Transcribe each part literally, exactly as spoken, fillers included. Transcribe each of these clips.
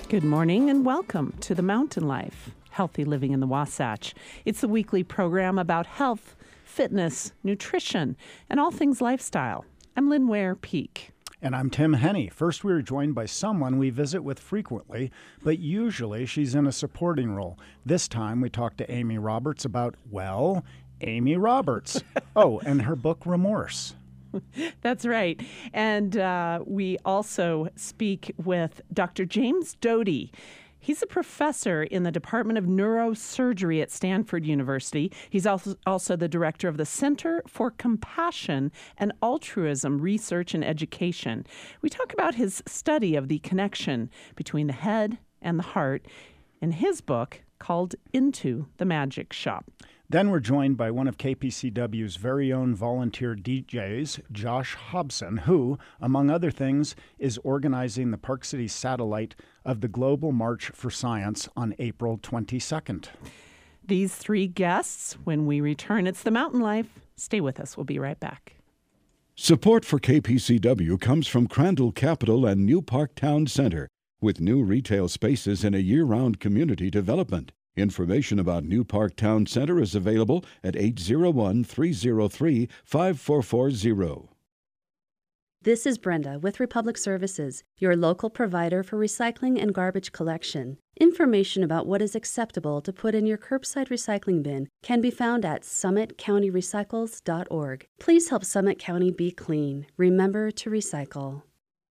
Good morning and welcome to The Mountain Life, Healthy Living in the Wasatch. It's the weekly program about health, fitness, nutrition, and all things lifestyle. I'm Lynn Ware Peak. And I'm Tim Henney. First, we are joined by someone we visit with frequently, but usually she's in a supporting role. This time, we talked to Amy Roberts about, well, Amy Roberts. Oh, and her book, Remorse. That's right. And uh, we also speak with Doctor James Doty. He's a professor in the Department of Neurosurgery at Stanford University. He's also, also the director of the Center for Compassion and Altruism Research and Education. We talk about his study of the connection between the head and the heart in his book called Into the Magic Shop. Then we're joined by one of K P C W's very own volunteer D Js, Josh Hobson, who, among other things, is organizing the Park City satellite of the Global March for Science on April twenty-second. These three guests, when we return, it's The Mountain Life. Stay with us. We'll be right back. Support for K P C W comes from Crandall Capital and New Park Town Center, with new retail spaces and a year-round community development. Information about New Park Town Center is available at eight zero one, three zero three, five four four zero. This is Brenda with Republic Services, your local provider for recycling and garbage collection. Information about what is acceptable to put in your curbside recycling bin can be found at summit county recycles dot org. Please help Summit County be clean. Remember to recycle.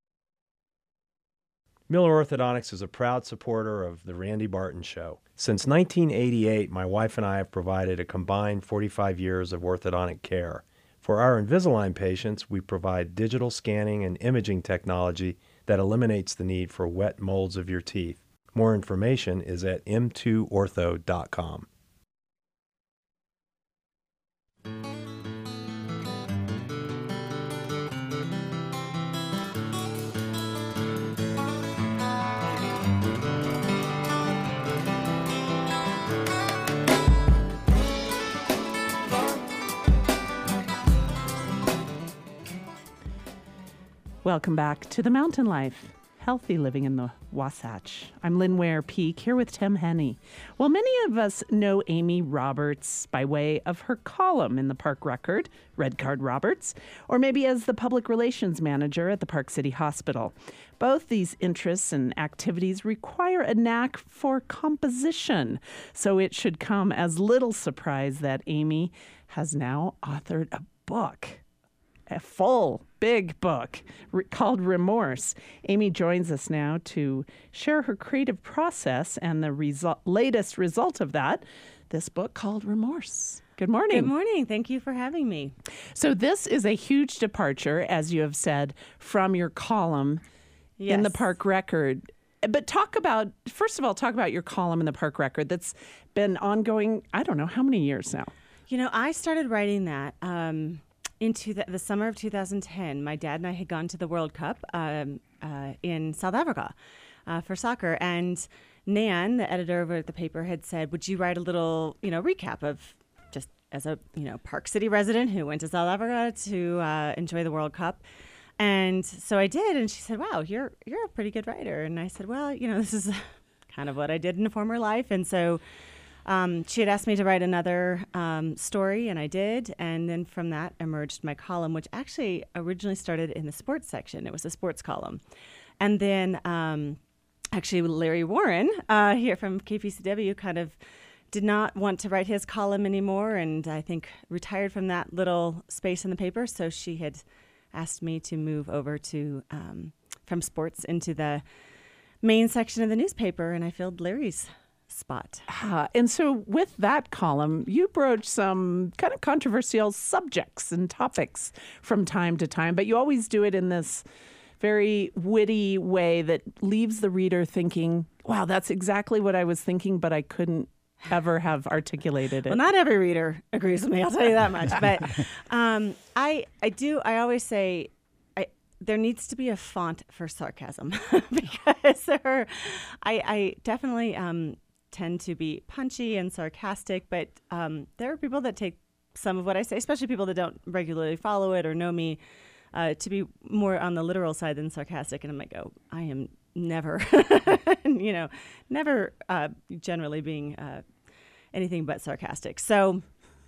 Miller Orthodontics is a proud supporter of The Randy Barton Show. Since nineteen eighty-eight, my wife and I have provided a combined forty-five years of orthodontic care. For our Invisalign patients, we provide digital scanning and imaging technology that eliminates the need for wet molds of your teeth. More information is at m two ortho dot com. Welcome back to The Mountain Life, Healthy Living in the Wasatch. I'm Lynn Ware Peak, here with Tim Henney. Well, many of us know Amy Roberts by way of her column in the Park Record, Red Card Roberts, or maybe as the public relations manager at the Park City Hospital. Both these interests and activities require a knack for composition, so it should come as little surprise that Amy has now authored a book. A full, big book re- called Remorse. Amy joins us now to share her creative process and the result, latest result of that, this book called Remorse. Good morning. Good morning. Thank you for having me. So this is a huge departure, as you have said, from your column yes. in the Park Record. But talk about, first of all, talk about your column in the Park Record that's been ongoing, I don't know, how many years now? You know, I started writing that um, into the, the summer of two thousand ten. My dad and I had gone to the World Cup um, uh, in South Africa uh, for soccer. And Nan, the editor over at the paper, had said, would you write a little, you know, recap of just as a, you know, Park City resident who went to South Africa to uh, enjoy the World Cup. And so I did. And she said, wow, you're you're a pretty good writer. And I said, well, you know, this is kind of what I did in a former life. And so Um, she had asked me to write another um, story, and I did. And then from that emerged my column, which actually originally started in the sports section. It was a sports column. And then um, actually Larry Warren uh, here from K P C W kind of did not want to write his column anymore, and I think retired from that little space in the paper. So she had asked me to move over to um, from sports into the main section of the newspaper, and I filled Larry's spot. Uh, and so with that column, you broach some kind of controversial subjects and topics from time to time, but you always do it in this very witty way that leaves the reader thinking, wow, that's exactly what I was thinking, but I couldn't ever have articulated it. Well, not every reader agrees with me, I'll tell you that much. But um, I, I do, I always say, I, there needs to be a font for sarcasm because there are, I, I definitely um, tend to be punchy and sarcastic, but um, there are people that take some of what I say, especially people that don't regularly follow it or know me, uh, to be more on the literal side than sarcastic. And I'm like, oh, I am never, you know, never uh, generally being uh, anything but sarcastic. So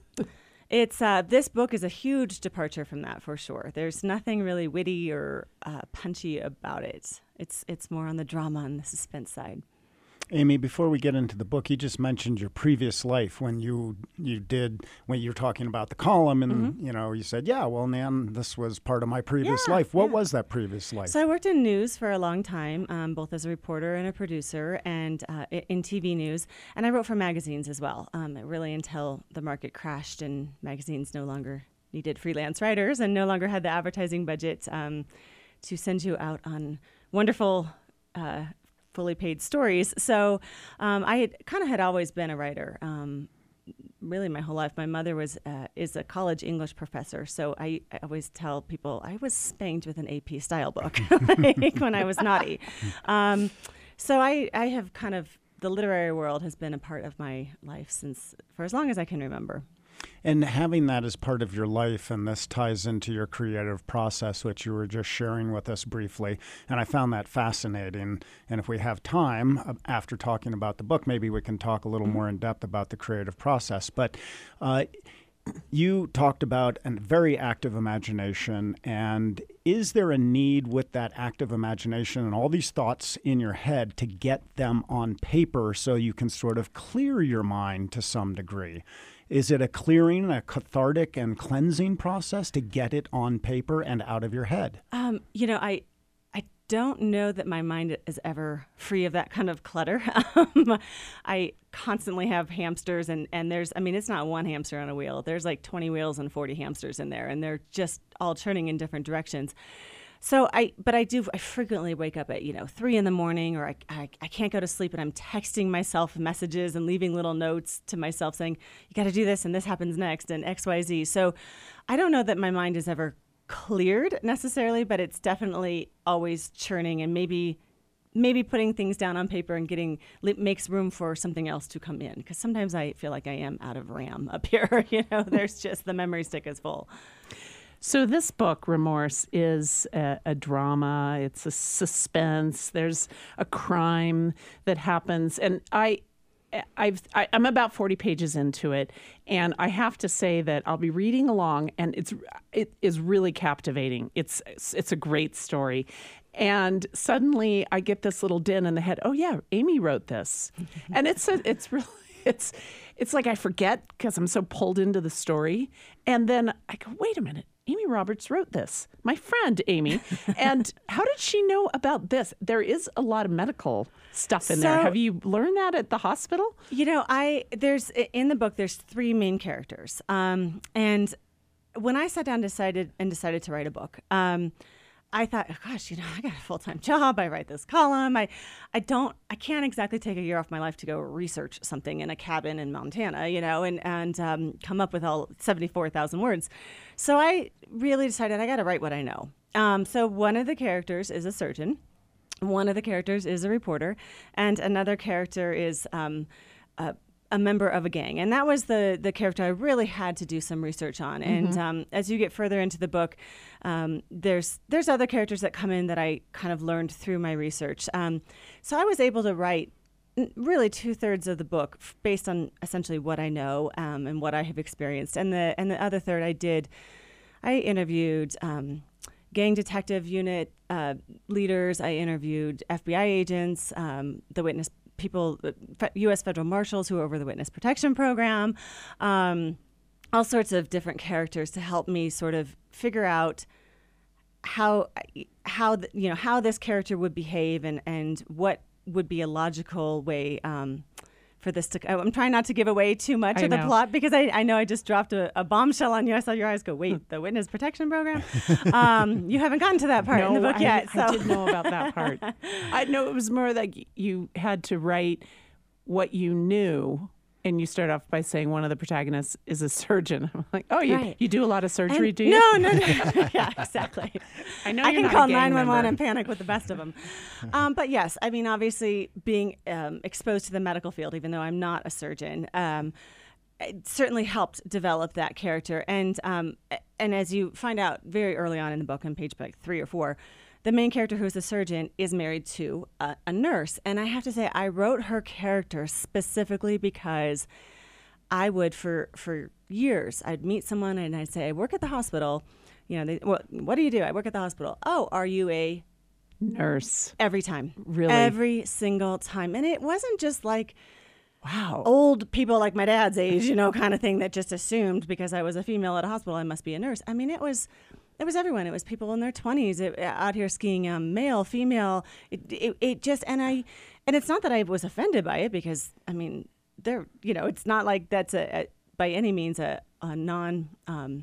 it's uh, this book is a huge departure from that for sure. There's nothing really witty or uh, punchy about it. It's it's more on the drama and the suspense side. Amy, before we get into the book, you just mentioned your previous life when you you did when you were talking about the column, and mm-hmm. you know you said, "Yeah, well, Nan, this was part of my previous yeah, life." What yeah. was that previous life? So I worked in news for a long time, um, both as a reporter and a producer, and uh, in T V news, and I wrote for magazines as well. Um, really until the market crashed and magazines no longer needed freelance writers and no longer had the advertising budget um, to send you out on wonderful. Uh, fully paid stories. So um, I had, kind of had always been a writer, um, really my whole life. My mother was uh, is a college English professor, so I, I always tell people I was spanked with an A P style book like when I was naughty. Um, so I, I have kind of, the literary world has been a part of my life since, for as long as I can remember. And having that as part of your life, and this ties into your creative process, which you were just sharing with us briefly, and I found that fascinating. And if we have time, uh, after talking about the book, maybe we can talk a little more in depth about the creative process. But uh, you talked about a very active imagination, and is there a need with that active imagination and all these thoughts in your head to get them on paper so you can sort of clear your mind to some degree? Is it a clearing, a cathartic and cleansing process to get it on paper and out of your head? Um, you know, I I don't know that my mind is ever free of that kind of clutter. um, I constantly have hamsters, and, and there's, I mean, it's not one hamster on a wheel. There's like twenty wheels and forty hamsters in there, and they're just all turning in different directions. So I, but I do, I frequently wake up at, you know, three in the morning, or I, I, I can't go to sleep, and I'm texting myself messages and leaving little notes to myself saying, you got to do this, and this happens next, and X, Y, Z. So I don't know that my mind is ever cleared necessarily, but it's definitely always churning, and maybe, maybe putting things down on paper and getting, makes room for something else to come in. Because sometimes I feel like I am out of RAM up here. You know, there's just, the memory stick is full. So this book, Remorse, is a, a drama. It's a suspense. There's a crime that happens, and I, I've, I, I'm about forty pages into it, and I have to say that I'll be reading along, and it's it is really captivating. It's it's, it's a great story, and suddenly I get this little din in the head. Oh yeah, Amy wrote this, and it's a, it's really it's it's like I forget because I'm so pulled into the story, and then I go, wait a minute. Amy Roberts wrote this, my friend Amy. And how did she know about this? There is a lot of medical stuff in so, there. Have you learned that at the hospital? You know, I there's in the book, there's three main characters. Um, and when I sat down decided and decided to write a book, um, I thought, oh, gosh, you know, I got a full-time job. I write this column. I, I don't, I can't exactly take a year off my life to go research something in a cabin in Montana, you know, and, and um, come up with all seventy-four thousand words. So I really decided I got to write what I know. Um, so one of the characters is a surgeon. One of the characters is a reporter. And another character is um, a a member of a gang. And that was the the character I really had to do some research on. Mm-hmm. And um, as you get further into the book, um, there's there's other characters that come in that I kind of learned through my research. Um, so I was able to write really two-thirds of the book f- based on essentially what I know um, and what I have experienced. And the and the other third I did, I interviewed um, gang detective unit uh, leaders. I interviewed F B I agents, um, the witness people, U S federal marshals who are over the witness protection program, um, all sorts of different characters to help me sort of figure out how how the, you know how this character would behave and and what would be a logical way um, for this to. I'm trying not to give away too much I of the know. plot because I, I know I just dropped a, a bombshell on you. I saw your eyes go, wait, the witness protection program? um, you haven't gotten to that part no, in the book I, yet. So. I did know about that part. I know it was more like you had to write what you knew. And you start off by saying one of the protagonists is a surgeon. I'm like, oh, you Right. you do a lot of surgery, And- do you? No, no, no. Yeah, exactly. I know I you're can not call a gang nine one one member. and panic with the best of them. Um, but yes, I mean, obviously being um, exposed to the medical field, even though I'm not a surgeon, um, it certainly helped develop that character. And um, and as you find out very early on in the book, on page like three or four, the main character, who's a surgeon, is married to a, a nurse. And I have to say, I wrote her character specifically because I would, for, for years, I'd meet someone and I'd say, I work at the hospital. You know, they, well, what do you do? I work at the hospital. Oh, are you a nurse? Every time. Really? Every single time. And it wasn't just like, wow, old people like my dad's age, you know, kind of thing that just assumed because I was a female at a hospital, I must be a nurse. I mean, it was, it was everyone. It was people in their twenties it, out here skiing, um, male, female. It, it, it just, and I, and it's not that I was offended by it because, I mean, they're, you know, it's not like that's a, a by any means a, a non, um,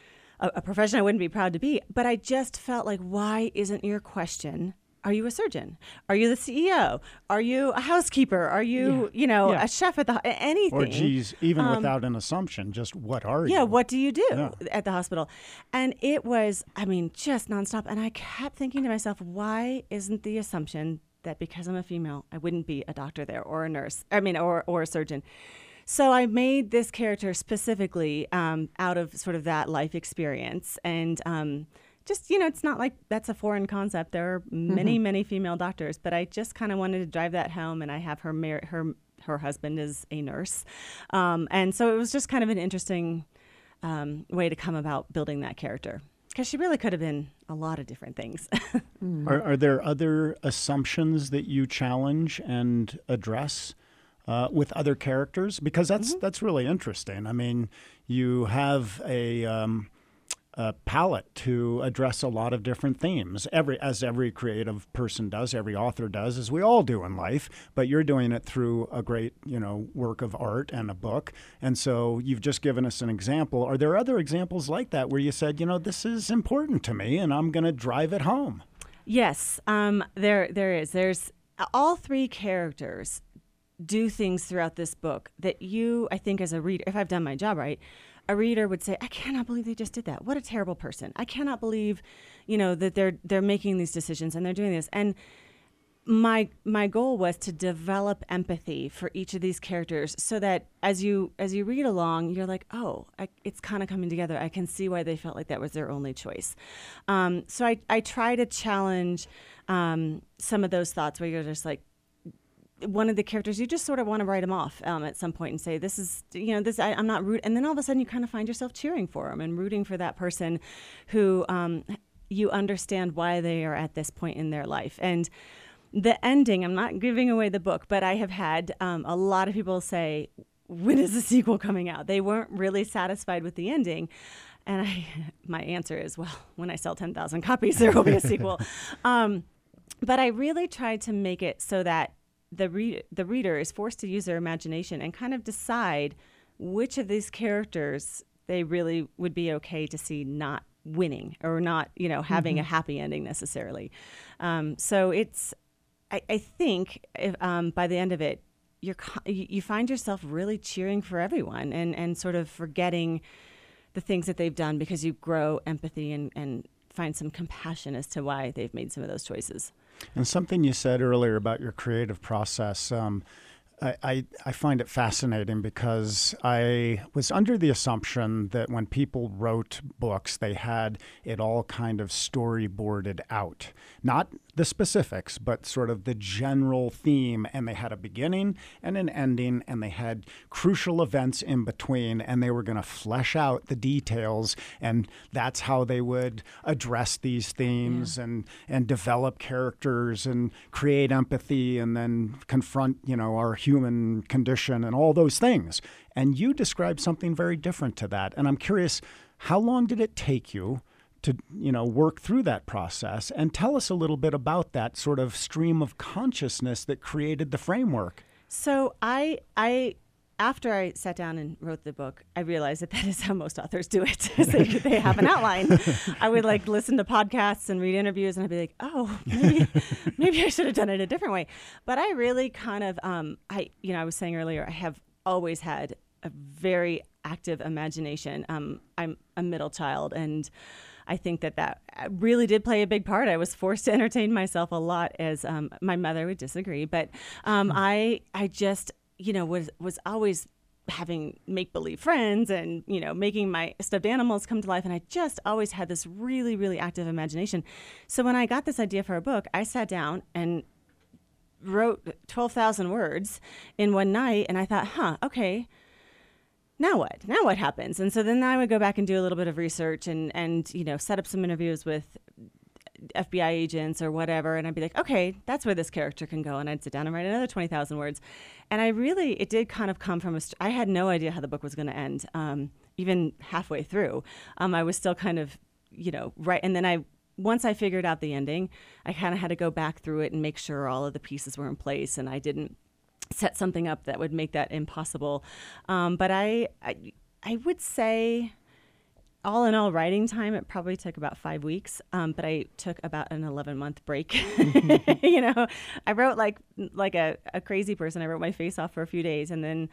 a, a profession I wouldn't be proud to be. But I just felt like, why isn't your question, are you a surgeon? Are you the C E O? Are you a housekeeper? Are you, Yeah. you know, Yeah. a chef at the anything? Or geez, even Um, without an assumption, just what are you? Yeah, what do you do Yeah. at the hospital? And it was, I mean, just nonstop. And I kept thinking to myself, why isn't the assumption that because I'm a female, I wouldn't be a doctor there or a nurse? I mean, or or a surgeon. So I made this character specifically um, out of sort of that life experience. And um, just, you know, it's not like that's a foreign concept. There are many, mm-hmm. many female doctors, but I just kind of wanted to drive that home. And I have her mar- her her husband is a nurse. Um, and so it was just kind of an interesting um, way to come about building that character. Because she really could have been a lot of different things. mm. are, are there other assumptions that you challenge and address uh, with other characters? Because that's mm-hmm. that's really interesting. I mean, you have a, um, a palette to address a lot of different themes, every as every creative person does, every author does, as we all do in life. But you're doing it through a great, you know, work of art and a book. And so you've just given us an example. Are there other examples like that where you said, you know, this is important to me and I'm going to drive it home? Yes, um, there there is. There's all three characters do things throughout this book that you, I think, as a reader, if I've done my job right, a reader would say, I cannot believe they just did that. What a terrible person. I cannot believe, you know, that they're they're making these decisions and they're doing this. And my my goal was to develop empathy for each of these characters so that as you as you read along, you're like, oh, I, it's kind of coming together. I can see why they felt like that was their only choice. Um, so I, I try to challenge um, some of those thoughts where you're just like, one of the characters, you just sort of want to write them off um, at some point and say, this is, you know, this, I, I'm not root. And then all of a sudden you kind of find yourself cheering for them and rooting for that person who um, you understand why they are at this point in their life. And the ending, I'm not giving away the book, but I have had um, a lot of people say, when is the sequel coming out? They weren't really satisfied with the ending. And I, my answer is, well, when I sell ten thousand copies, there will be a sequel. Um, but I really tried to make it so that the read the reader is forced to use their imagination and kind of decide which of these characters they really would be okay to see not winning or not, you know, having mm-hmm. a happy ending necessarily. Um, so it's, I, I think if, um, by the end of it, you're you find yourself really cheering for everyone and, and sort of forgetting the things that they've done because you grow empathy and, and find some compassion as to why they've made some of those choices. And something you said earlier about your creative process, um, I, I, I find it fascinating because I was under the assumption that when people wrote books, they had it all kind of storyboarded out. Not the specifics, but sort of the general theme. And they had a beginning and an ending, and they had crucial events in between, and they were going to flesh out the details. And that's how they would address these themes yeah. and, and develop characters and create empathy and then confront, you know, our human condition and all those things. And you described something very different to that. And I'm curious, how long did it take you to, you know, work through that process? And tell us a little bit about that sort of stream of consciousness that created the framework. So I, I, after I sat down and wrote the book, I realized that that is how most authors do it. they, they have an outline. I would like listen to podcasts and read interviews, and I'd be like, oh, maybe, maybe I should have done it a different way. But I really kind of, um, I, you know, I was saying earlier, I have always had a very active imagination. Um, I'm a middle child, and I think that that really did play a big part. I was forced to entertain myself a lot, as um, my mother would disagree. But um, I, I just, you know, was was always having make-believe friends and, you know, making my stuffed animals come to life. And I just always had this really, really active imagination. So when I got this idea for a book, I sat down and wrote twelve thousand words in one night. And I thought, huh, okay, now what? Now what happens? And so then I would go back and do a little bit of research and, and you know, set up some interviews with F B I agents or whatever, and I'd be like, okay, that's where this character can go, and I'd sit down and write another twenty thousand words. And I really, it did kind of come from a, st- I had no idea how the book was going to end, um, even halfway through. Um, I was still kind of, you know, right, and then I, once I figured out the ending, I kind of had to go back through it and make sure all of the pieces were in place, and I didn't set something up that would make that impossible. Um, but I, I, I would say, all in all, writing time, it probably took about five weeks, um, but I took about an eleven-month break. You know, I wrote like like a, a crazy person. I wrote my face off for a few days, and then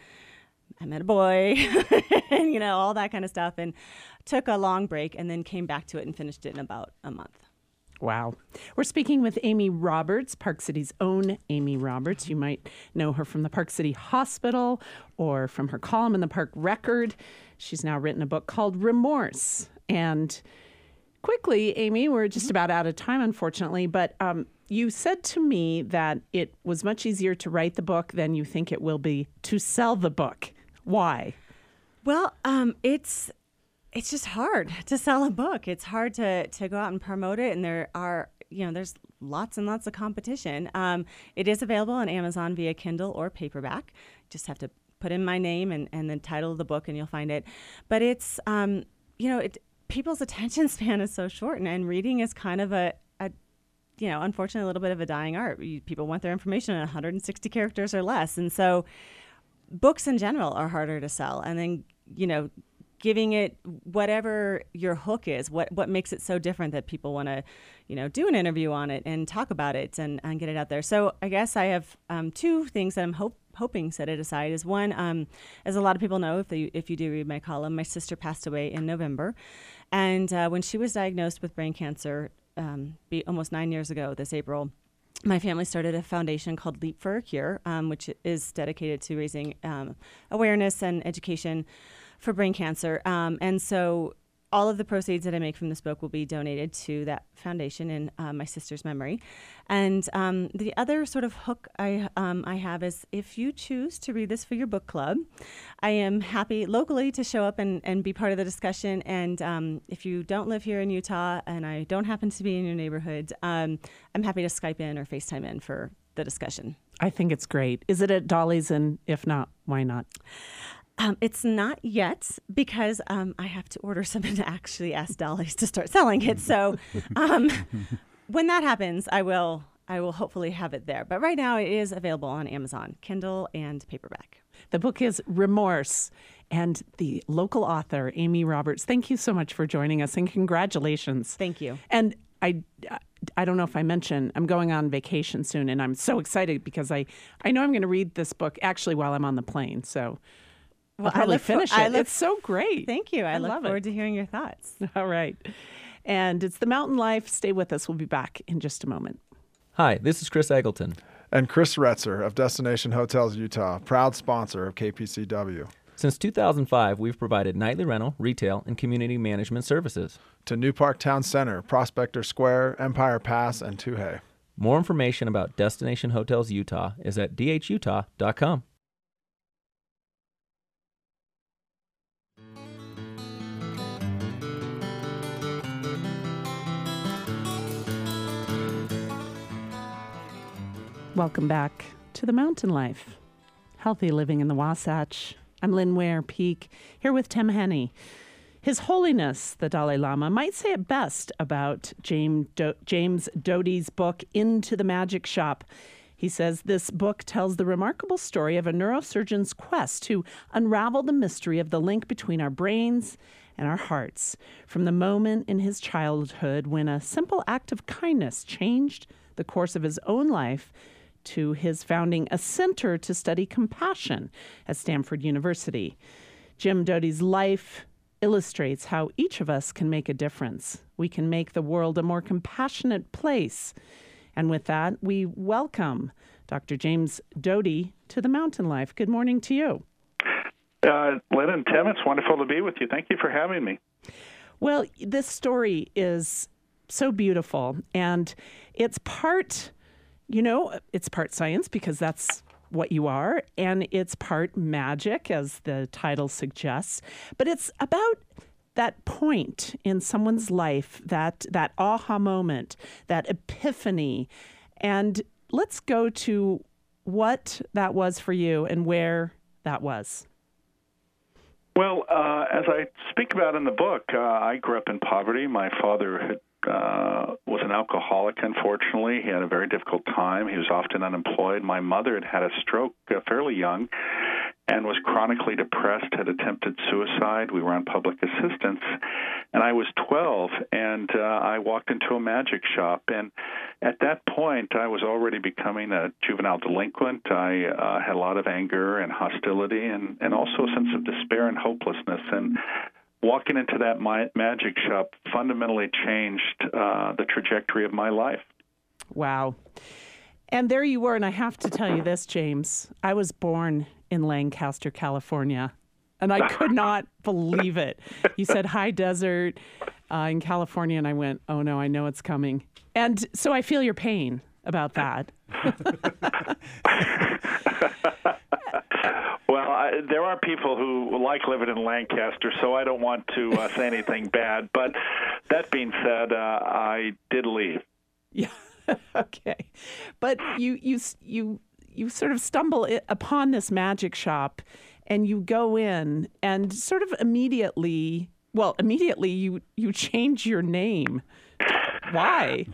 I met a boy, and, you know, all that kind of stuff, and took a long break, and then came back to it and finished it in about a month. Wow. We're speaking with Amy Roberts, Park City's own Amy Roberts. You might know her from the Park City Hospital or from her column in the Park Record. She's now written a book called Remorse. And quickly, Amy, we're just about out of time, unfortunately, but um, you said to me that it was much easier to write the book than you think it will be to sell the book. Why? Well, um, it's... It's just hard to sell a book. It's hard to, to go out and promote it. And there are, you know, there's lots and lots of competition. Um, it is available on Amazon via Kindle or paperback. Just have to put in my name and, and the title of the book and you'll find it. But it's, um, you know, it, people's attention span is so short, and, and reading is kind of a, a, you know, unfortunately a little bit of a dying art. You, people want their information in one hundred sixty characters or less. And so books in general are harder to sell. And then, you know, giving it whatever your hook is, what what makes it so different that people want to, you know, do an interview on it and talk about it and, and get it out there. So I guess I have um, two things that I'm hope, hoping set it aside. Is one, um, as a lot of people know, if they, if you do read my column, my sister passed away in November, and uh, when she was diagnosed with brain cancer, um, be almost nine years ago this April, my family started a foundation called Leap for a Cure, um, which is dedicated to raising um, awareness and education for brain cancer. Um, and so all of the proceeds that I make from this book will be donated to that foundation in uh, my sister's memory. And um, the other sort of hook I um, I have is, if you choose to read this for your book club, I am happy locally to show up and, and be part of the discussion. And um, if you don't live here in Utah and I don't happen to be in your neighborhood, um, I'm happy to Skype in or FaceTime in for the discussion. I think it's great. Is it at Dolly's? And if not, why not? Um, it's not yet, because um, I have to order something to actually ask Dolly's to start selling it. So um, when that happens, I will I will hopefully have it there. But right now it is available on Amazon, Kindle and paperback. The book is Remorse, and the local author, Amy Roberts. Thank you so much for joining us, and congratulations. Thank you. And I, I don't know if I mentioned, I'm going on vacation soon, and I'm so excited because I, I know I'm going to read this book actually while I'm on the plane. So Well, I'll probably I look finish for, it. I look, it's so great. Thank you. I, I look love forward it. to hearing your thoughts. All right. And it's The Mountain Life. Stay with us. We'll be back in just a moment. Hi, this is Chris Eggleton. And Chris Retzer of Destination Hotels Utah, proud sponsor of K P C W. Since two thousand five, we've provided nightly rental, retail, and community management services to New Park Town Center, Prospector Square, Empire Pass, and Tuhei. More information about Destination Hotels Utah is at d h utah dot com. Welcome back to The Mountain Life, healthy living in the Wasatch. I'm Lynn Ware Peak, here with Tim Henne. His Holiness, the Dalai Lama, might say it best about James, Do- James Doty's book, Into the Magic Shop. He says this book tells the remarkable story of a neurosurgeon's quest to unravel the mystery of the link between our brains and our hearts, from the moment in his childhood when a simple act of kindness changed the course of his own life, to his founding a center to study compassion at Stanford University. Jim Doty's life illustrates how each of us can make a difference. We can make the world a more compassionate place. And with that, we welcome Doctor James Doty to The Mountain Life. Good morning to you. Uh, Lynn and Tim, it's wonderful to be with you. Thank you for having me. Well, this story is so beautiful, and it's part, you know, it's part science because that's what you are, and it's part magic, as the title suggests, but it's about that point in someone's life, that that aha moment, that epiphany. And let's go to what that was for you and where that was. Well, uh, as I speak about in the book, uh, I grew up in poverty. My father had, uh, was an alcoholic, unfortunately. He had a very difficult time. He was often unemployed. My mother had had a stroke uh, fairly young and was chronically depressed, had attempted suicide. We were on public assistance. And I was twelve, and uh, I walked into a magic shop. And at that point, I was already becoming a juvenile delinquent. I uh, had a lot of anger and hostility and, and also a sense of despair and hopelessness. And walking into that my, magic shop fundamentally changed uh, the trajectory of my life. Wow. And there you were, and I have to tell you this, James. I was born in Lancaster, California, and I could not believe it. You said high desert uh, in California, and I went, oh, no, I know it's coming. And so I feel your pain about that. Well, I, there are people who like living in Lancaster, so I don't want to uh, say anything bad. But that being said, uh, I did leave. Yeah. Okay. But you, you, you, you sort of stumble upon this magic shop, and you go in and sort of immediately, well, immediately you, you change your name. Why?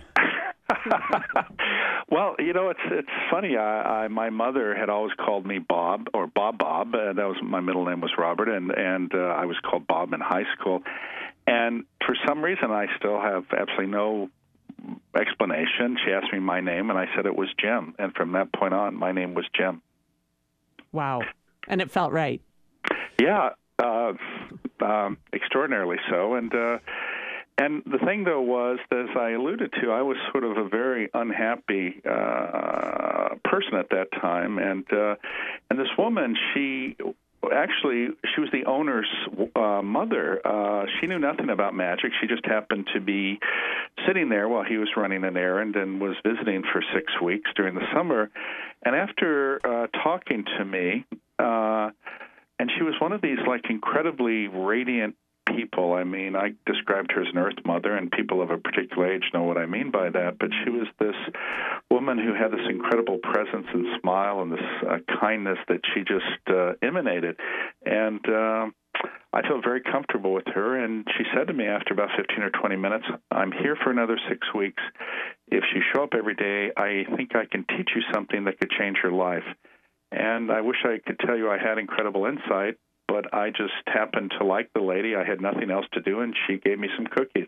Well, you know, it's it's funny. I, I my mother had always called me Bob or Bob Bob. Uh, that was my middle name was Robert, and and uh, I was called Bob in high school. And for some reason, I still have absolutely no explanation. She asked me my name, and I said it was Jim. And from that point on, my name was Jim. Wow. And it felt right. Yeah, uh, um, extraordinarily so. And uh, and the thing, though, was, as I alluded to, I was sort of a very unhappy uh, person at that time. And uh, and this woman, she actually, she was the owner's uh, mother. Uh, she knew nothing about magic. She just happened to be sitting there while he was running an errand and was visiting for six weeks during the summer. And after uh, talking to me, uh, and she was one of these, like, incredibly radiant people. I mean, I described her as an earth mother, and people of a particular age know what I mean by that. But she was this woman who had this incredible presence and smile and this uh, kindness that she just uh, emanated. And uh, I felt very comfortable with her. And she said to me after about fifteen or twenty minutes, I'm here for another six weeks. If you show up every day, I think I can teach you something that could change your life. And I wish I could tell you I had incredible insight, but I just happened to like the lady. I had nothing else to do, and she gave me some cookies.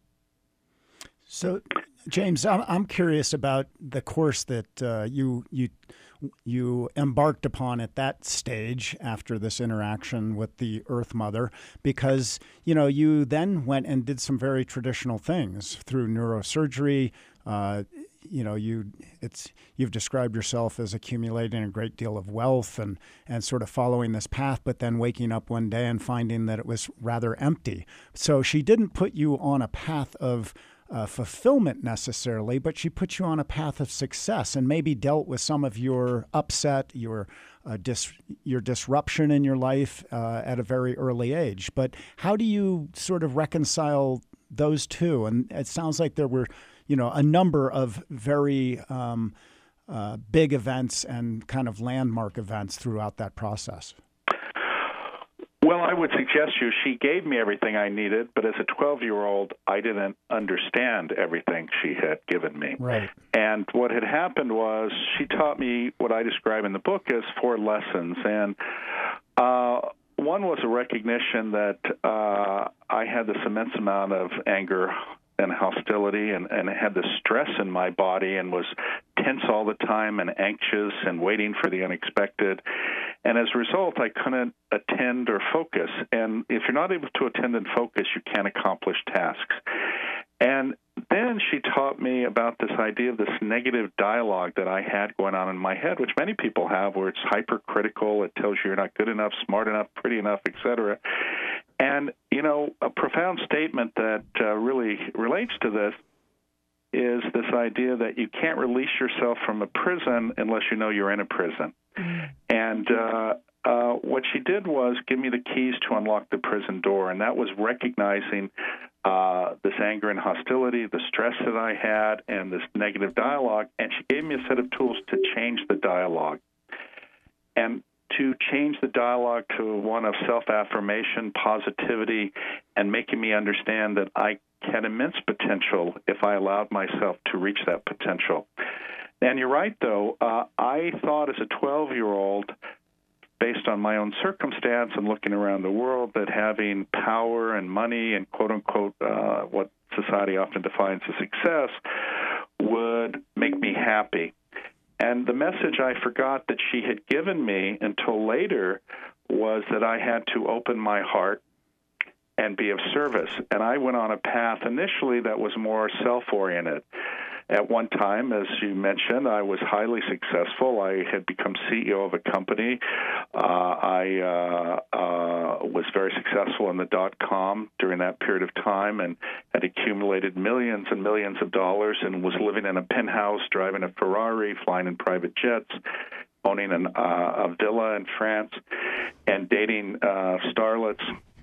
So, James, I'm I'm curious about the course that uh, you you you embarked upon at that stage after this interaction with the Earth Mother, because you know you then went and did some very traditional things through neurosurgery. Uh, you know, you it's you've described yourself as accumulating a great deal of wealth and and sort of following this path, but then waking up one day and finding that it was rather empty. So she didn't put you on a path of uh, fulfillment necessarily, but she put you on a path of success and maybe dealt with some of your upset, your uh, dis your disruption in your life uh, at a very early age. But how do you sort of reconcile those two? And it sounds like there were, you know, a number of very um, uh, big events and kind of landmark events throughout that process. Well, I would suggest you, she gave me everything I needed, but as a twelve-year-old, I didn't understand everything she had given me. Right. And what had happened was she taught me what I describe in the book as four lessons. And uh, one was a recognition that uh, I had this immense amount of anger and hostility and, and had this stress in my body and was tense all the time and anxious and waiting for the unexpected. And as a result, I couldn't attend or focus. And if you're not able to attend and focus, you can't accomplish tasks. And then she taught me about this idea of this negative dialogue that I had going on in my head, which many people have, where it's hypercritical. It tells you you're not good enough, smart enough, pretty enough, et cetera. And, you know, a profound statement that uh, really relates to this is this idea that you can't release yourself from a prison unless you know you're in a prison. Mm-hmm. And uh, uh, what she did was give me the keys to unlock the prison door, and that was recognizing uh, this anger and hostility, the stress that I had, and this negative dialogue, and she gave me a set of tools to change the dialogue. And to change the dialogue to one of self-affirmation, positivity, and making me understand that I had immense potential if I allowed myself to reach that potential. And you're right, though. Uh, I thought as a twelve-year-old, based on my own circumstance and looking around the world, that having power and money and, quote-unquote, uh, what society often defines as success would make me happy. And the message I forgot that she had given me until later was that I had to open my heart and be of service. And I went on a path initially that was more self-oriented. At one time, as you mentioned, I was highly successful. I had become C E O of a company. Uh, I uh, uh, was very successful in the dot-com during that period of time and had accumulated millions and millions of dollars and was living in a penthouse, driving a Ferrari, flying in private jets, owning an, uh, a villa in France, and dating uh, starlets.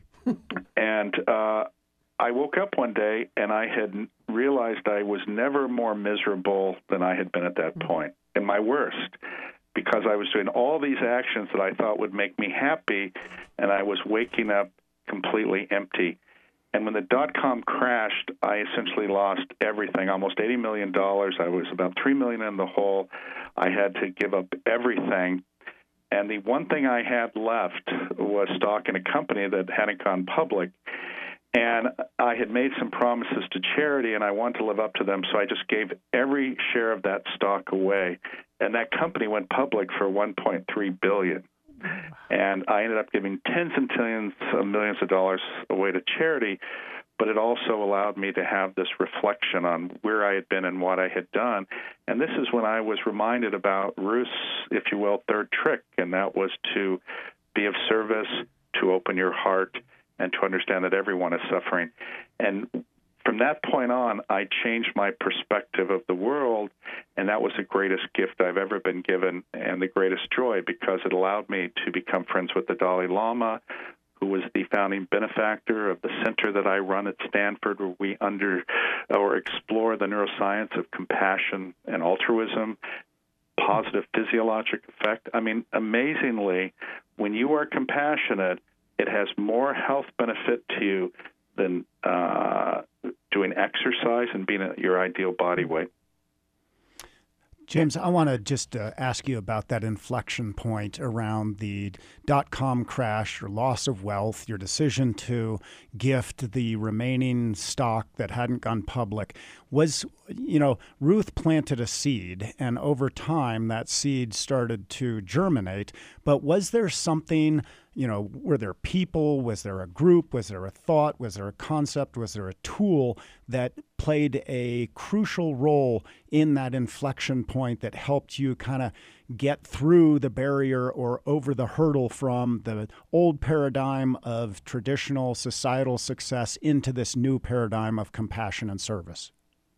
And uh, I woke up one day and I had realized I was never more miserable than I had been at that point, in my worst, because I was doing all these actions that I thought would make me happy, and I was waking up completely empty. And when the dot-com crashed, I essentially lost everything, almost eighty million dollars. I was about three million dollars in the hole. I had to give up everything. And the one thing I had left was stock in a company that hadn't gone public. And I had made some promises to charity, and I wanted to live up to them, so I just gave every share of that stock away. And that company went public for one point three billion dollars. And I ended up giving tens and tens of millions of dollars away to charity, but it also allowed me to have this reflection on where I had been and what I had done. And this is when I was reminded about Ruth's, if you will, third trick, and that was to be of service, to open your heart, and to understand that everyone is suffering. And from that point on, I changed my perspective of the world, and that was the greatest gift I've ever been given and the greatest joy, because it allowed me to become friends with the Dalai Lama, who was the founding benefactor of the center that I run at Stanford, where we under or explore the neuroscience of compassion and altruism, positive physiologic effect. I mean, amazingly, when you are compassionate, it has more health benefit to you than uh, doing exercise and being at your ideal body weight. James, I want to just uh, ask you about that inflection point around the dot-com crash, your loss of wealth, your decision to gift the remaining stock that hadn't gone public. Was, you know, Ruth planted a seed, and over time that seed started to germinate. But was there something, you know, were there people, was there a group, was there a thought, was there a concept, was there a tool that played a crucial role in that inflection point that helped you kind of get through the barrier or over the hurdle from the old paradigm of traditional societal success into this new paradigm of compassion and service?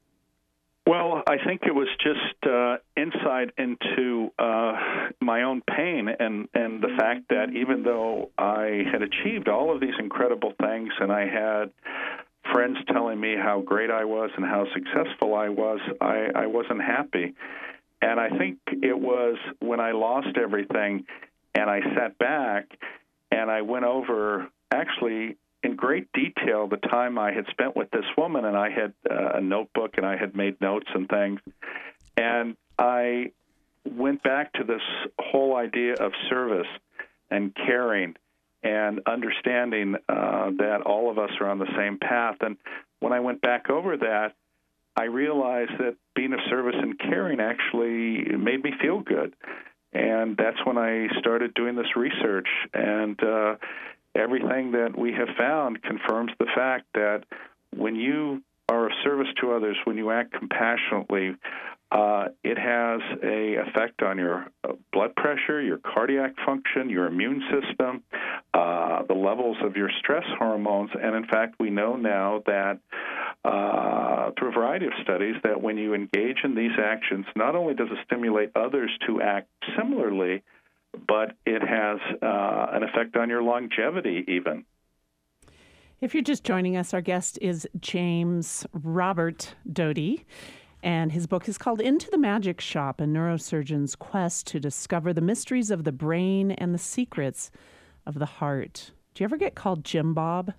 Well, I think it was just uh, insight into uh, my own pain and, and the fact that even though I had achieved all of these incredible things and I had friends telling me how great I was and how successful I was, I, I wasn't happy. And I think it was when I lost everything and I sat back and I went over actually in great detail the time I had spent with this woman, and I had uh, a notebook and I had made notes and things. And I went back to this whole idea of service and caring and understanding uh, that all of us are on the same path. And when I went back over that, I realized that being of service and caring actually made me feel good. And that's when I started doing this research. And uh, everything that we have found confirms the fact that when you are of service to others, when you act compassionately, uh, it has a effect on your blood pressure, your cardiac function, your immune system, uh, the levels of your stress hormones. And in fact, we know now that uh, through a variety of studies that when you engage in these actions, not only does it stimulate others to act similarly, but it has uh, an effect on your longevity even. If you're just joining us, our guest is James Robert Doty, and his book is called Into the Magic Shop, a neurosurgeon's quest to discover the mysteries of the brain and the secrets of the heart. Do you ever get called Jim Bob?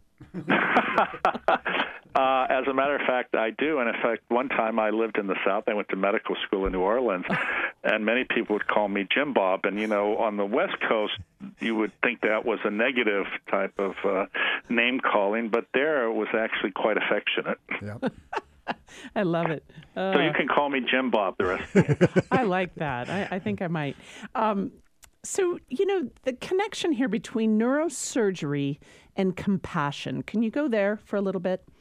Uh, as a matter of fact, I do. And in fact, one time I lived in the South. I went to medical school in New Orleans, and many people would call me Jim Bob. And, you know, on the West Coast, you would think that was a negative type of uh, name calling, but there it was actually quite affectionate. Yep. I love it. Uh, so you can call me Jim Bob the rest of the day. I like that. I, I think I might. Um, so, you know, the connection here between neurosurgery and compassion. Can you go there for a little bit?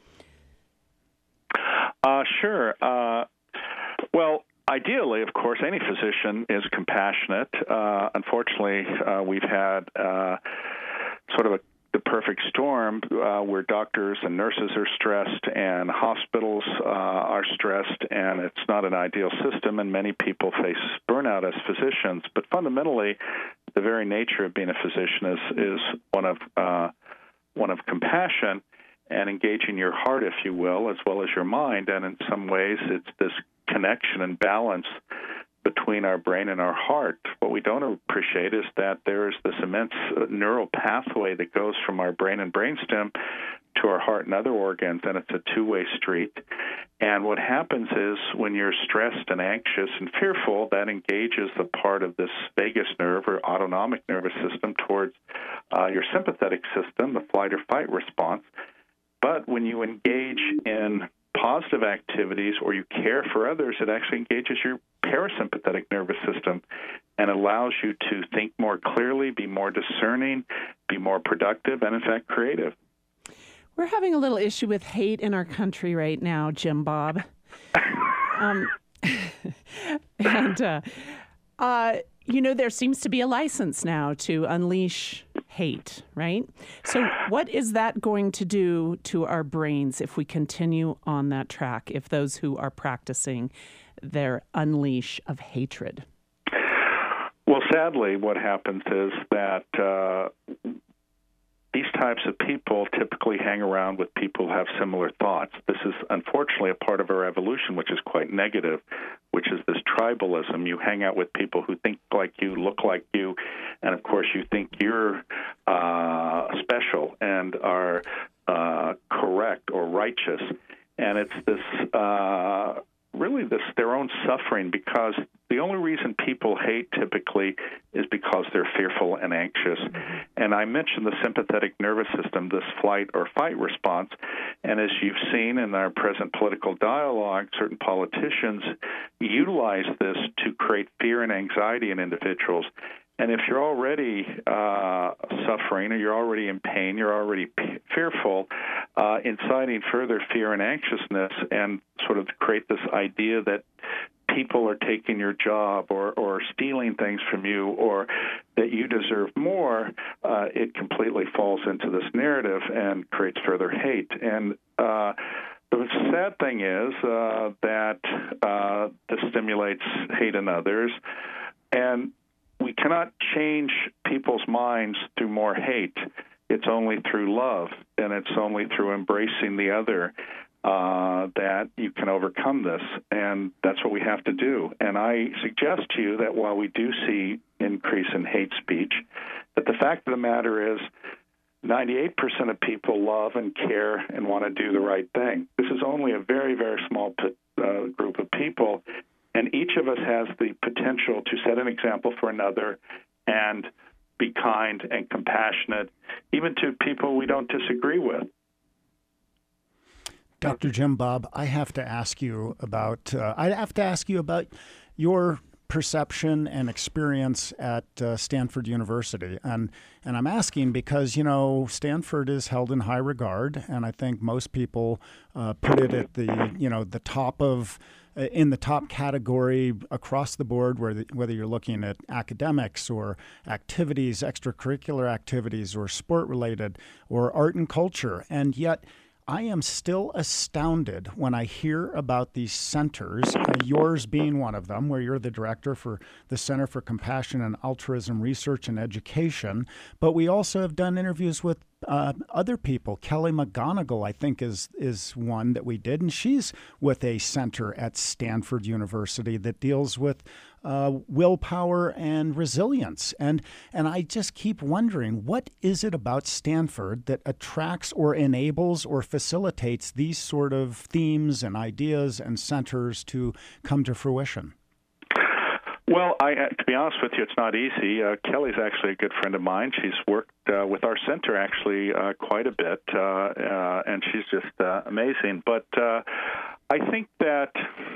Uh, sure. Uh, well, ideally, of course, any physician is compassionate. Uh, unfortunately, uh, we've had uh, sort of a, the perfect storm uh, where doctors and nurses are stressed and hospitals uh, are stressed, and it's not an ideal system, and many people face burnout as physicians. But fundamentally, the very nature of being a physician is, is one of uh, one of compassion and engaging your heart, if you will, as well as your mind. And in some ways, it's this connection and balance between our brain and our heart. What we don't appreciate is that there is this immense neural pathway that goes from our brain and brainstem to our heart and other organs, and it's a two-way street. And what happens is when you're stressed and anxious and fearful, that engages the part of this vagus nerve or autonomic nervous system towards uh, your sympathetic system, the flight or fight response. But when you engage in positive activities or you care for others, it actually engages your parasympathetic nervous system and allows you to think more clearly, be more discerning, be more productive, and in fact creative. We're having a little issue with hate in our country right now, Jim Bob. um, and, uh, uh, you know, there seems to be a license now to unleash hate, right? So what is that going to do to our brains if we continue on that track, if those who are practicing their unleash of hatred? Well, sadly, what happens is that uh, these types of people typically hang around with people who have similar thoughts. This is unfortunately a part of our evolution, which is quite negative, which is this tribalism. You hang out with people who think like you, look like you, and of course you think you're uh, special and are uh, correct or righteous. And it's this uh, really this their own suffering, because the only reason people hate typically is because they're fearful and anxious. And I mentioned the sympathetic nervous system, this flight or fight response. And as you've seen in our present political dialogue, certain politicians utilize this to create fear and anxiety in individuals. And if you're already uh, suffering or you're already in pain, you're already p- fearful, uh, inciting further fear and anxiousness and sort of create this idea that people are taking your job or, or stealing things from you or that you deserve more, uh, it completely falls into this narrative and creates further hate. And uh, the sad thing is uh, that uh, this stimulates hate in others, and we cannot change people's minds through more hate. It's only through love, and it's only through embracing the other uh, that you can overcome this, and that's what we have to do. And I suggest to you that while we do see increase in hate speech, that the fact of the matter is ninety-eight percent of people love and care and want to do the right thing. This is only a very, very small uh, group of people, and each of us has the potential to set an example for another and be kind and compassionate, even to people we don't disagree with. Doctor Jim Bob, I have to ask you about. Uh, I have to ask you about your perception and experience at uh, Stanford University? And and I'm asking because, you know, Stanford is held in high regard, and I think most people uh, put it at the, you know, the top of, uh, in the top category across the board, where the, whether you're looking at academics or activities, extracurricular activities, or sport-related, or art and culture. And yet, I am still astounded when I hear about these centers, uh, yours being one of them, where you're the director for the Center for Compassion and Altruism Research and Education. But we also have done interviews with uh, other people. Kelly McGonigal, I think, is is one that we did, and she's with a center at Stanford University that deals with uh, willpower and resilience. And and I just keep wondering, what is it about Stanford that attracts or enables or facilitates these sort of themes and ideas and centers to come to fruition? Well, I, to be honest with you, it's not easy. Uh, Kelly's actually a good friend of mine. She's worked uh, with our center actually uh, quite a bit, uh, uh, and she's just uh, amazing. But uh, I think that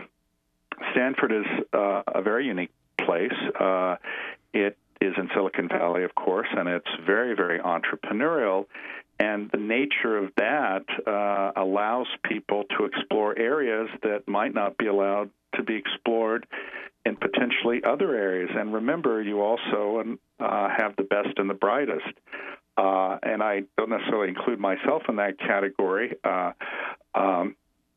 Stanford is uh, a very unique place. Uh, it is in Silicon Valley, of course, and it's very, very entrepreneurial. And the nature of that uh, allows people to explore areas that might not be allowed to be explored in potentially other areas. And remember, you also uh, have the best and the brightest. Uh, and I don't necessarily include myself in that category, uh, um,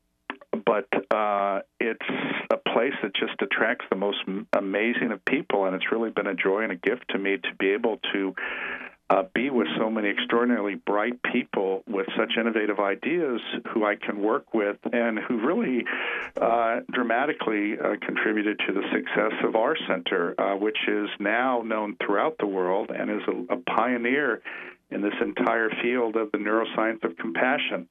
but uh, it's a place that just attracts the most amazing of people, and it's really been a joy and a gift to me to be able to Uh, be with so many extraordinarily bright people with such innovative ideas who I can work with and who really uh, dramatically uh, contributed to the success of our center, uh, which is now known throughout the world and is a, a pioneer in this entire field of the neuroscience of compassion.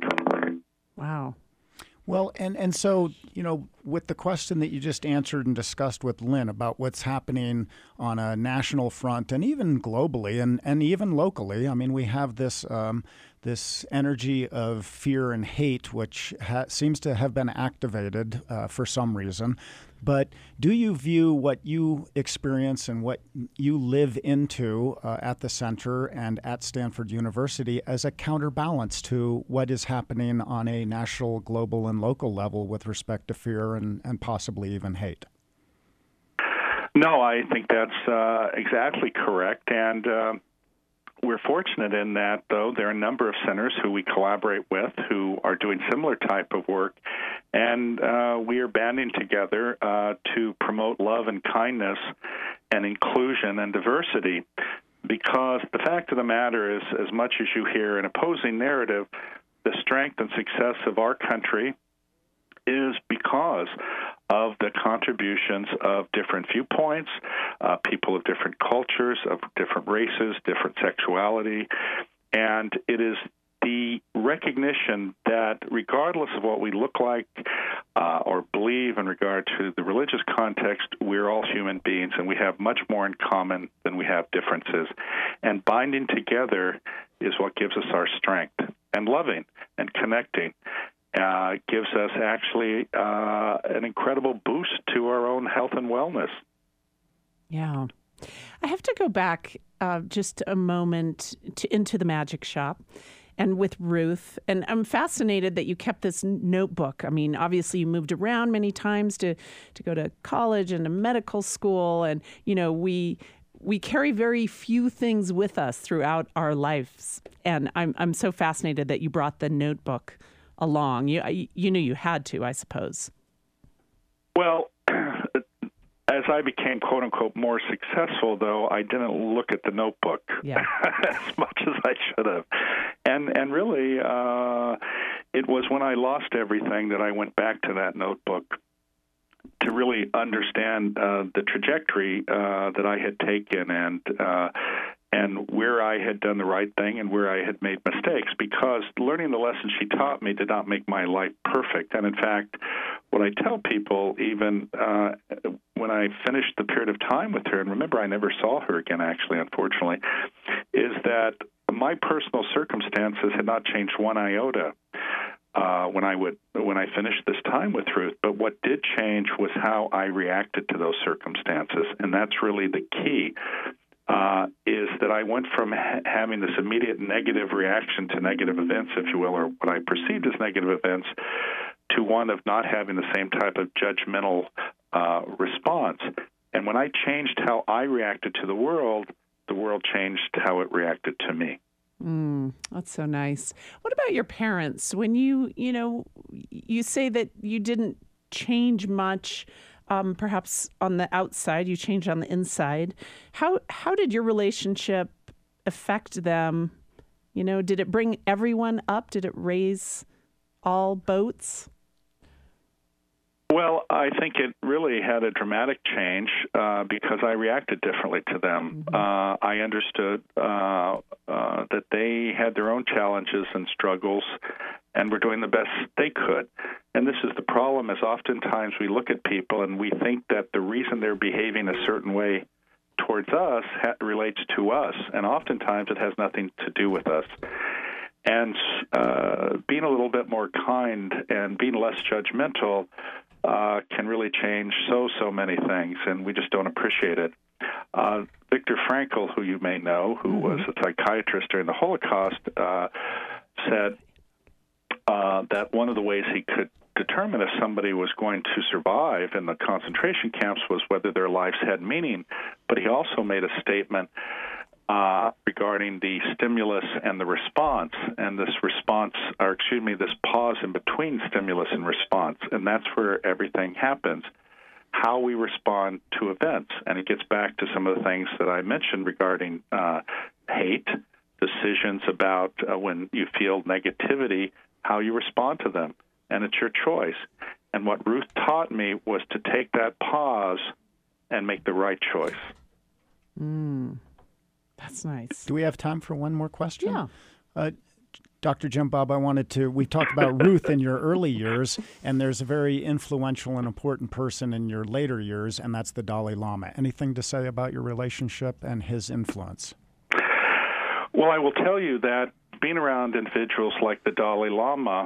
Wow. Well, and, and so, you know, with the question that you just answered and discussed with Lynn about what's happening on a national front and even globally and, and even locally, I mean, we have this um, this energy of fear and hate, which ha- seems to have been activated uh, for some reason. But do you view what you experience and what you live into uh, at the center and at Stanford University as a counterbalance to what is happening on a national, global, and local level with respect to fear and, and possibly even hate? No, I think that's uh, exactly correct. And uh, we're fortunate in that, though, there are a number of centers who we collaborate with who are doing similar type of work. And uh, we are banding together uh, to promote love and kindness and inclusion and diversity, because the fact of the matter is, as much as you hear an opposing narrative, the strength and success of our country is because of the contributions of different viewpoints, uh, people of different cultures, of different races, different sexuality, and it is the recognition that regardless of what we look like uh, or believe in regard to the religious context, we're all human beings and we have much more in common than we have differences. And binding together is what gives us our strength. And loving and connecting uh, gives us actually uh, an incredible boost to our own health and wellness. Yeah. I have to go back uh, just a moment to, into the magic shop. And with Ruth, and I'm fascinated that you kept this notebook. I mean, obviously you moved around many times to, to go to college and to medical school. And, you know, we we carry very few things with us throughout our lives. And I'm I'm so fascinated that you brought the notebook along. You, you knew you had to, I suppose. Well, as I became, quote unquote, more successful, though, I didn't look at the notebook yeah. as much as I should have. And and really, uh, it was when I lost everything that I went back to that notebook to really understand uh, the trajectory uh, that I had taken and uh, and where I had done the right thing and where I had made mistakes, because learning the lessons she taught me did not make my life perfect. And in fact, what I tell people, even uh, when I finished the period of time with her, and remember I never saw her again, actually, unfortunately, is that my personal circumstances had not changed one iota. uh, when I would when I finished this time with Ruth. But what did change was how I reacted to those circumstances, and that's really the key. Uh, is that I went from ha- having this immediate negative reaction to negative events, if you will, or what I perceived as negative events, to one of not having the same type of judgmental uh, response. And when I changed how I reacted to the world, the world changed how it reacted to me. Mm, that's so nice. What about your parents? When you, you know, you say that you didn't change much, um, perhaps on the outside, you changed on the inside. How how did your relationship affect them? You know, did it bring everyone up? Did it raise all boats? Well, I think it really had a dramatic change uh, because I reacted differently to them. Mm-hmm. Uh, I understood uh, uh, that they had their own challenges and struggles and were doing the best they could. And this is the problem, is oftentimes we look at people and we think that the reason they're behaving a certain way towards us ha- relates to us, and oftentimes it has nothing to do with us. And uh, being a little bit more kind and being less judgmental Uh, can really change so, so many things, and we just don't appreciate it. Uh, Viktor Frankl, who you may know, who mm-hmm. was a psychiatrist during the Holocaust, uh, said uh, that one of the ways he could determine if somebody was going to survive in the concentration camps was whether their lives had meaning. But he also made a statement Uh, regarding the stimulus and the response, and this response, or excuse me, this pause in between stimulus and response, and that's where everything happens, how we respond to events. And it gets back to some of the things that I mentioned regarding uh, hate, decisions about uh, when you feel negativity, how you respond to them, and it's your choice. And what Ruth taught me was to take that pause and make the right choice. Mm. That's nice. Do we have time for one more question? Yeah. Uh, Doctor Jim Bob, I wanted to, we talked about Ruth in your early years, and there's a very influential and important person in your later years, and that's the Dalai Lama. Anything to say about your relationship and his influence? Well, I will tell you that being around individuals like the Dalai Lama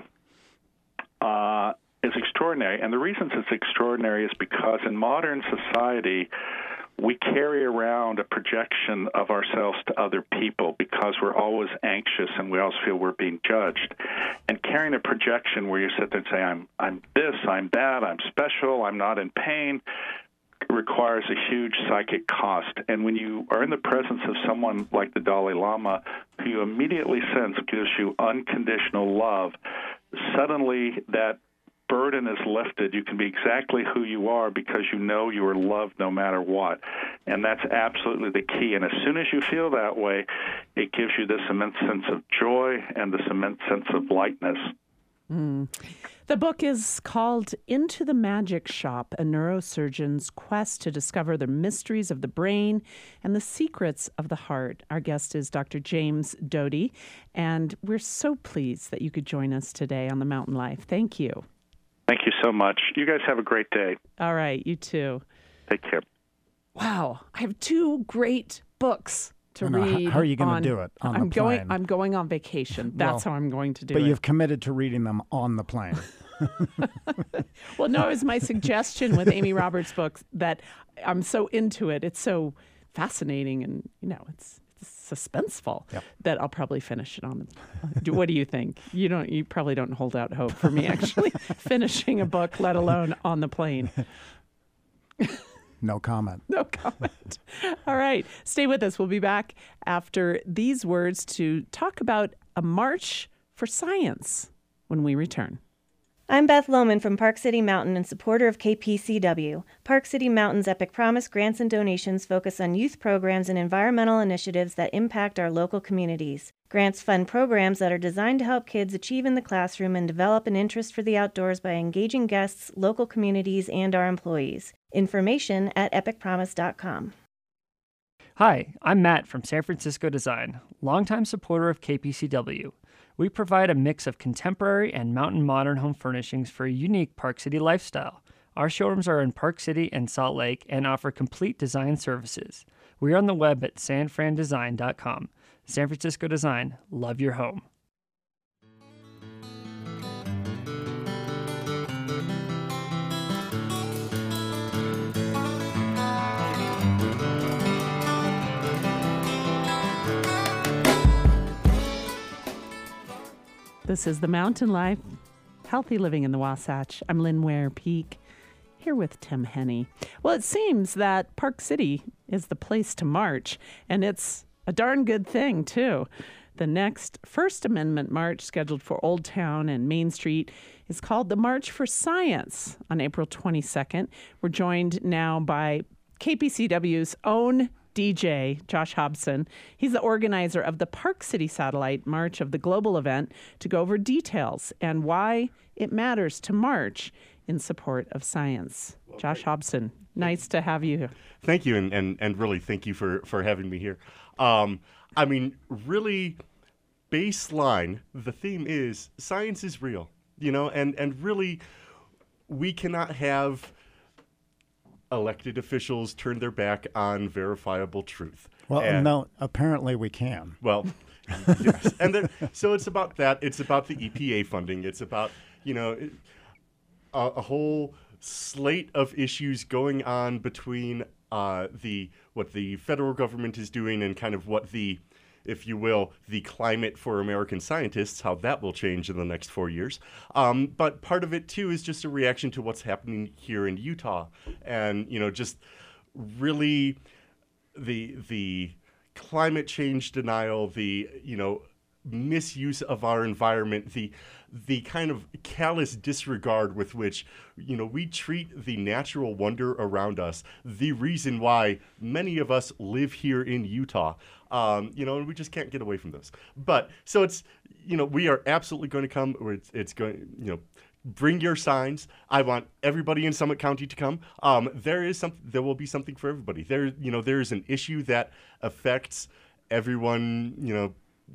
uh, is extraordinary. And the reasons it's extraordinary is because in modern society, we carry around a projection of ourselves to other people because we're always anxious and we always feel we're being judged. And carrying a projection where you sit there and say, I'm I'm this, I'm that, I'm special, I'm not in pain, requires a huge psychic cost. And when you are in the presence of someone like the Dalai Lama, who you immediately sense gives you unconditional love, suddenly that burden is lifted. You can be exactly who you are because you know you are loved no matter what. And that's absolutely the key. And as soon as you feel that way, it gives you this immense sense of joy and this immense sense of lightness. Mm. The book is called Into the Magic Shop, a neurosurgeon's quest to discover the mysteries of the brain and the secrets of the heart. Our guest is Doctor James Doty, and we're so pleased that you could join us today on The Mountain Life. Thank you. Thank you so much. You guys have a great day. All right, you too. Take care. Wow, I have two great books to no, read. How are you going on, to do it on I'm the going. plane? I'm going on vacation. That's well, how I'm going to do but it. But you've committed to reading them on the plane. Well, no, it was my suggestion with Amy Roberts' book that I'm so into it. It's so fascinating, and you know, it's. suspenseful yep. that I'll probably finish it on. The, what do you think? You don't. You probably don't hold out hope for me actually finishing a book, let alone on the plane. No comment. No comment. All right, stay with us. We'll be back after these words to talk about a march for science when we return. I'm Beth Lohman from Park City Mountain and supporter of K P C W. Park City Mountain's Epic Promise grants and donations focus on youth programs and environmental initiatives that impact our local communities. Grants fund programs that are designed to help kids achieve in the classroom and develop an interest for the outdoors by engaging guests, local communities, and our employees. Information at epic promise dot com. Hi, I'm Matt from San Francisco Design, longtime supporter of K P C W. We provide a mix of contemporary and mountain modern home furnishings for a unique Park City lifestyle. Our showrooms are in Park City and Salt Lake and offer complete design services. We are on the web at san fran design dot com. San Francisco Design, love your home. This is The Mountain Life, Healthy Living in the Wasatch. I'm Lynn Ware Peak, here with Tim Henney. Well, it seems that Park City is the place to march, and it's a darn good thing, too. The next First Amendment march scheduled for Old Town and Main Street is called the March for Science on April twenty-second. We're joined now by K P C W's own D J, Josh Hobson. He's the organizer of the Park City Satellite March of the global event to go over details and why it matters to march in support of science. Well, Josh great. Hobson, nice to have you. Thank you, and, and, and really thank you for, for having me here. Um, I mean, really, baseline, the theme is science is real, you know, and, and really, we cannot have elected officials turn their back on verifiable truth. Well, and, no, apparently we can. Well, yes. And there, so it's about that. It's about the E P A funding. It's about, you know, a, a whole slate of issues going on between uh, the what the federal government is doing and kind of what the, if you will, the climate for American scientists, how that will change in the next four years. Um, but part of it, too, is just a reaction to what's happening here in Utah. And, you know, just really the the climate change denial, the, you know, misuse of our environment, the the kind of callous disregard with which, you know, we treat the natural wonder around us, the reason why many of us live here in Utah, um, you know, and we just can't get away from those. But so it's, you know, we are absolutely going to come, or it's, it's going, you know, bring your signs. I want everybody in Summit County to come. Um, there is some, there will be something for everybody. There, you know, there is an issue that affects everyone, you know.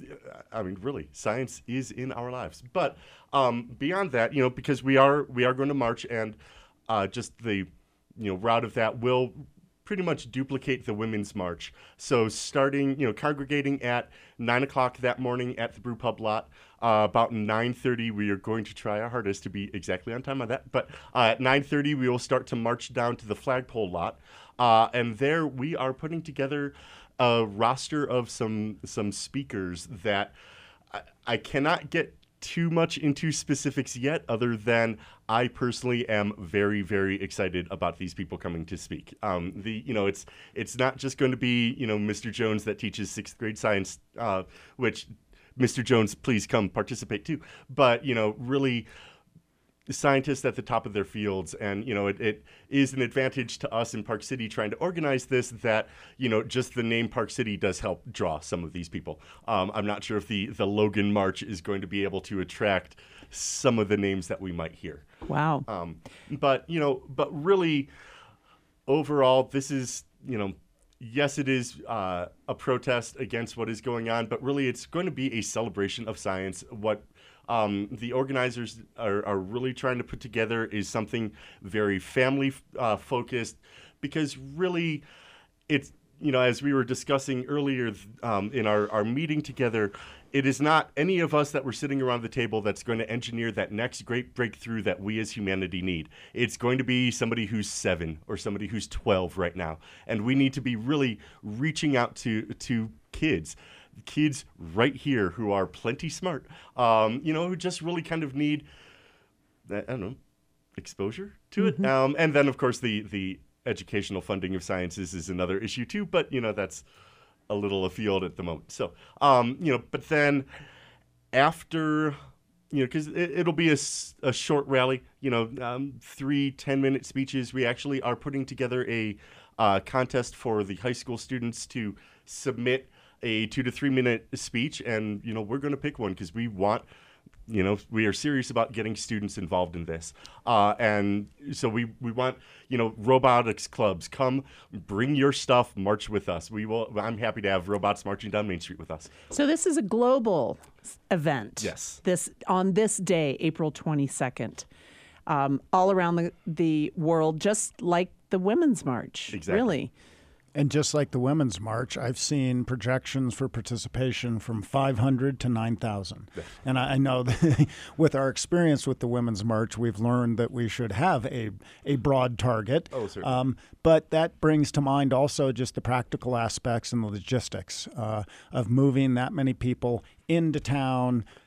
I mean, really, science is in our lives. But um, beyond that, you know, because we are we are going to march, and uh, just the, you know, route of that will pretty much duplicate the Women's March. So starting, you know, congregating at nine o'clock that morning at the Brew Pub lot. Uh, about nine thirty, we are going to try our hardest to be exactly on time on that. But uh, at nine thirty, we will start to march down to the flagpole lot, uh, and there we are putting together a roster of some some speakers that I, I cannot get too much into specifics yet, other than I personally am very, very excited about these people coming to speak. Um, the you know it's it's not just going to be, you know, Mister Jones that teaches sixth grade science, uh, which Mister Jones, please come participate too. But, you know, really scientists at the top of their fields, and, you know, it, it is an advantage to us in Park City trying to organize this that, you know, just the name Park City does help draw some of these people. Um, I'm not sure if the, the Logan March is going to be able to attract some of the names that we might hear. Wow. Um, but, you know, but really, overall, this is, you know, yes, it is uh, a protest against what is going on, but really it's going to be a celebration of science. What Um, the organizers are, are really trying to put together is something very family uh, focused, because really it's, you know, as we were discussing earlier um, in our, our meeting together, it is not any of us that were sitting around the table that's going to engineer that next great breakthrough that we as humanity need. It's going to be somebody who's seven or somebody who's twelve right now. And we need to be really reaching out to, to kids. Kids right here who are plenty smart, um, you know, who just really kind of need, I don't know, exposure to it. Mm-hmm. Um, and then, of course, the the educational funding of sciences is another issue too, but, you know, that's a little afield at the moment. So, um, you know, but then after, you know, because it, it'll be a, a short rally, you know, um, three ten-minute speeches. We actually are putting together a uh, contest for the high school students to submit a two to three minute speech, and, you know, we're going to pick one because we want, you know, we are serious about getting students involved in this. Uh, and so we, we want, you know, robotics clubs, come bring your stuff, march with us. We will, I'm happy to have robots marching down Main Street with us. So this is a global event. Yes. This, on this day, April twenty-second, um, all around the, the world, just like the Women's March. Exactly. Really. And just like the Women's March, I've seen projections for participation from five hundred to nine thousand. Yeah. And I know that with our experience with the Women's March, we've learned that we should have a, a broad target. Oh, certainly. Um, but that brings to mind also just the practical aspects and the logistics uh, of moving that many people into town,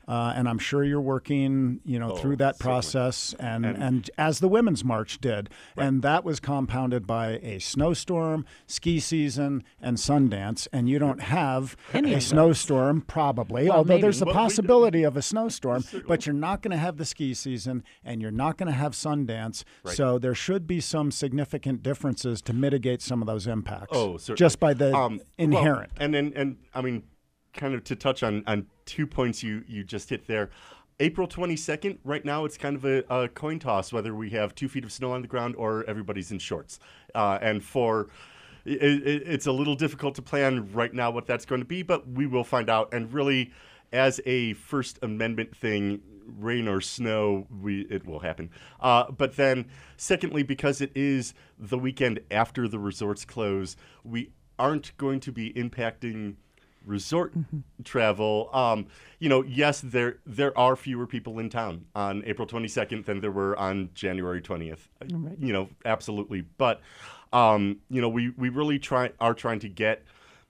Uh, and I'm sure you're working, you know, Oh, through that certainly. process, and, and And- as the Women's March did, and that was compounded by a snowstorm, ski season, and Sundance, and you don't have Any a of those. snowstorm probably, Well, although maybe. there's the Well, we- possibility of a snowstorm, but you're not going to have the ski season, and you're not going to have Sundance, Right. so there should be some significant differences to mitigate some of those impacts. Oh, certainly. just by the Um, inherent. Well, and then, and I mean, kind of to touch on, on two points you, you just hit there. April twenty-second, right now, it's kind of a, a coin toss whether we have two feet of snow on the ground or everybody's in shorts. Uh, and for it, it, it's a little difficult to plan right now what that's going to be, but we will find out. And really, as a First Amendment thing, rain or snow, we it will happen. Uh, but then, secondly, because it is the weekend after the resorts close, we aren't going to be impacting resort travel. Um, you know, yes, there there are fewer people in town on April twenty-second than there were on January twentieth. Right. You know, absolutely. But um, you know, we we really try are trying to get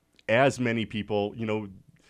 as many people. You know,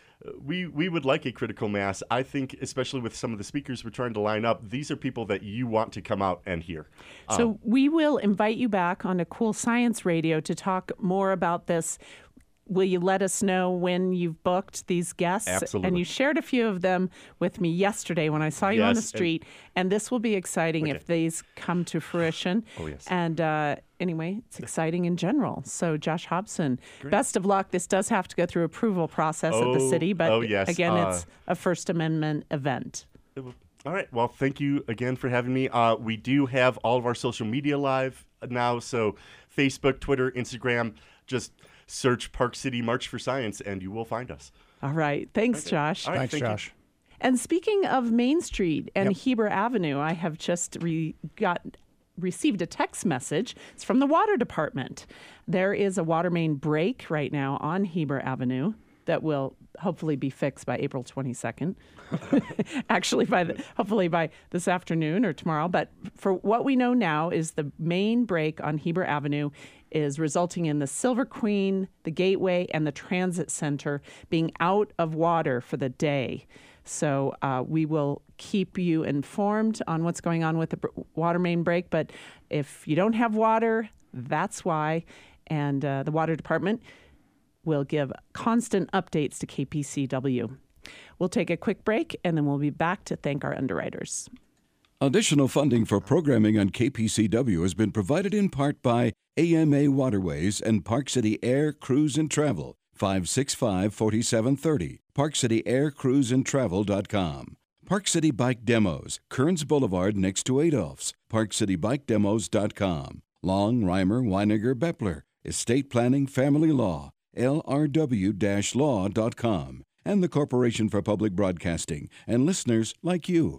we we would like a critical mass. I think, especially with some of the speakers we're trying to line up, these are people that you want to come out and hear. So Um, we will invite you back on a Cool Science Radio to talk more about this. Will you let us know when you've booked these guests? Absolutely. And you shared a few of them with me yesterday when I saw you on the Yes, and- street. And, this will be exciting Okay. if these come to fruition. Oh, yes. And uh, anyway, it's exciting in general. So Josh Hobson, best of luck. This does have to go through approval process at the Oh, city, but oh, yes. again, Uh, it's a First Amendment event. All right. Well, thank you again for having me. Uh, we do have all of our social media live now. So Facebook, Twitter, Instagram, just search Park City March for Science and you will find us. All right. Thanks, Josh. All right, Thanks, thank you. Josh. And speaking of Main Street and Yep. Heber Avenue, I have just re- got received a text message. It's from the water department. There is a water main break right now on Heber Avenue that will hopefully be fixed by April twenty-second. Actually, by the, hopefully by this afternoon or tomorrow. But for what we know now is the main break on Heber Avenue is resulting in the Silver Queen, the Gateway, and the Transit Center being out of water for the day. So uh, we will keep you informed on what's going on with the br- water main break. But if you don't have water, that's why. And uh, the water department will give constant updates to K P C W. We'll take a quick break, and then we'll be back to thank our underwriters. Additional funding for programming on K P C W has been provided in part by A M A Waterways and Park City Air, Cruise and Travel, five six five, four seven three zero, park city air cruise and travel dot com. Park City Bike Demos, Kearns Boulevard next to Adolph's, park city bike demos dot com. Long, Reimer, Weiniger, Bepler, Estate Planning, Family Law, L R W law dot com, and the Corporation for Public Broadcasting, and listeners like you.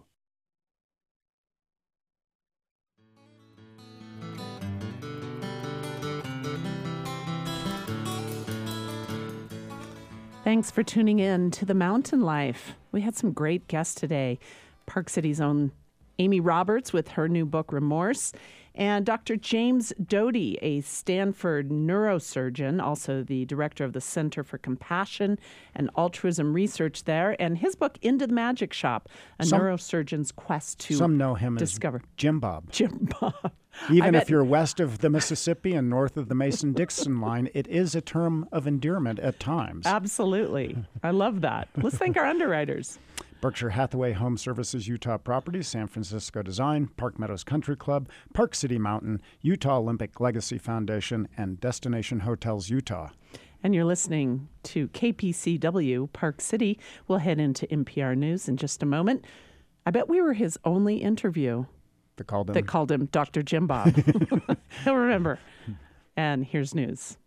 Thanks for tuning in to The Mountain Life. We had some great guests today. Park City's own Amy Roberts with her new book, Remorse, and Doctor James Doty, a Stanford neurosurgeon, also the director of the Center for Compassion and Altruism Research there, and his book, Into the Magic Shop, a Some- neurosurgeon's quest to Some know him discover. as Jim Bob. Jim Bob. I Even bet- if you're west of the Mississippi and north of the Mason-Dixon line, it is a term of endearment at times. Absolutely. I love that. Let's thank our underwriters. Berkshire Hathaway Home Services, Utah Properties, San Francisco Design, Park Meadows Country Club, Park City Mountain, Utah Olympic Legacy Foundation, and Destination Hotels Utah. And you're listening to K P C W Park City. We'll head into N P R News in just a moment. I bet we were his only interview That called him. that called him Doctor Jim Bob. He'll remember. And here's news.